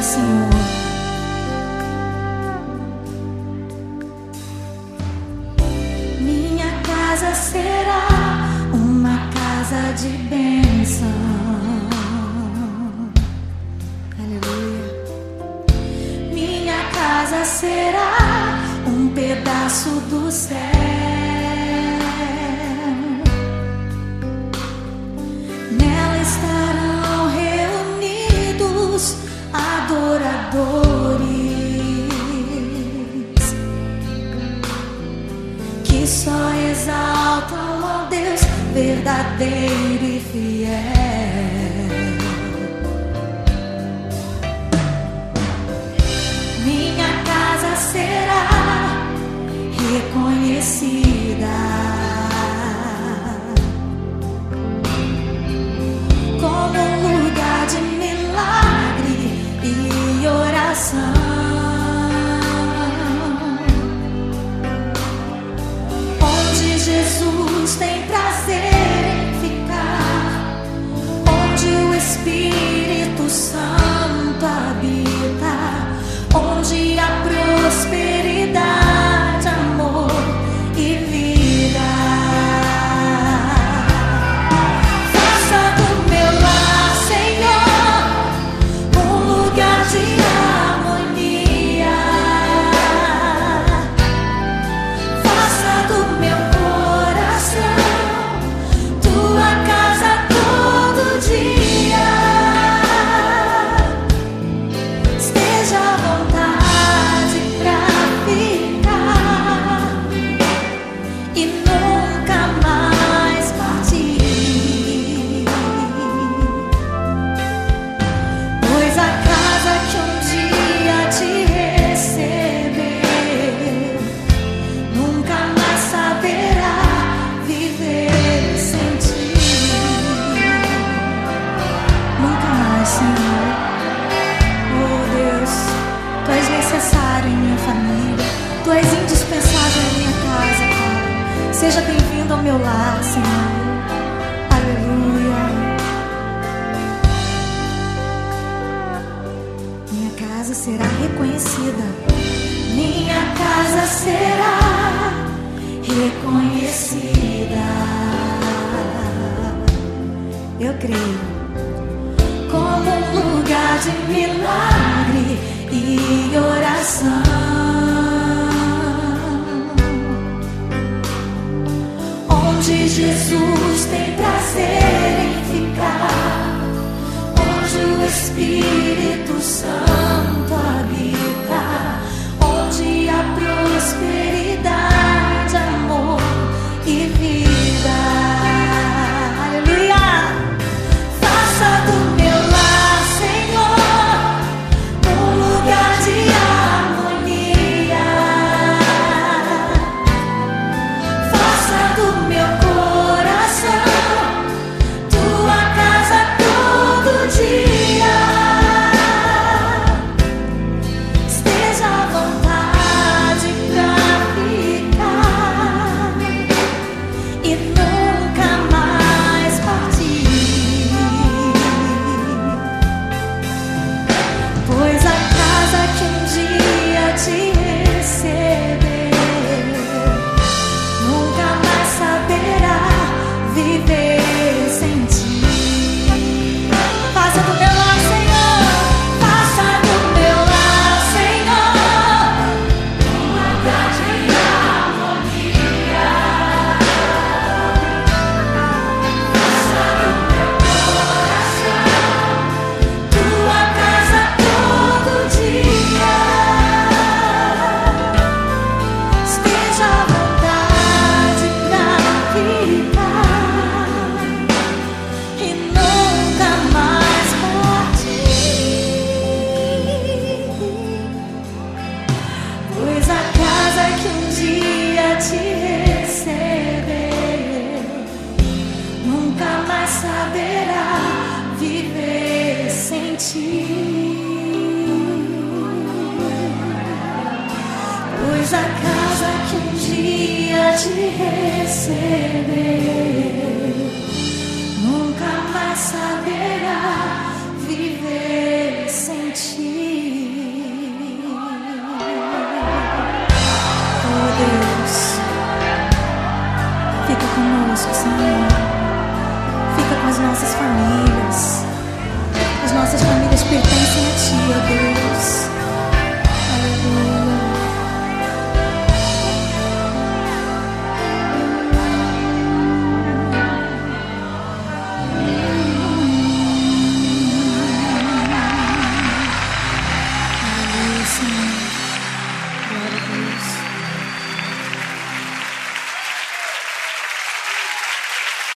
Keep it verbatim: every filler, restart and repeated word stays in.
abençoa, Senhor. Minha casa será uma casa de bênção. Aleluia. Minha casa será um pedaço do céu. Nela estarão reunidos adoradores que só exaltam ao Deus verdadeiro e fiel. Minha casa será reconhecida como um lugar de milagre e oração, onde Jesus tem prazer em ficar, onde o Espírito Santo habita, onde há prosperidade, amor e vida. Faça do meu lar, Senhor, um lugar de harmonia. Faça do meu coração tua casa todo dia. Esteja à vontade pra ficar e nunca mais partir, pois a casa que um dia te recebeu nunca mais saberá viver sem ti. Nunca mais, Senhor. Oh Deus, Tu és necessário em minha família, Tu és indispensável em minha casa, Pai. Seja bem-vindo ao meu lar, Senhor. Aleluia. Minha casa será reconhecida. Minha casa será reconhecida. Eu creio como um lugar de milagre e oração, onde Jesus tem prazer em ficar, onde o Espírito Santo habita, onde há prosperidade, amor e vida. Aleluia. Faça do meu lar, Senhor, um lugar de harmonia. Faça do meu coração tua casa todo dia. Esteja à vontade pra ficar e nunca mais partir, pois a casa que um dia te recebeu nunca mais saberá viver sem ti. Faça do meu lar, Senhor, faça do meu lar, Senhor, um lugar de harmonia. Faça do meu coração tua casa todo dia. Esteja à vontade pra ficar e nunca mais partir, pois a casa que um dia te recebeu nunca mais saberá viver sem ti, pois a casa que um dia te recebeu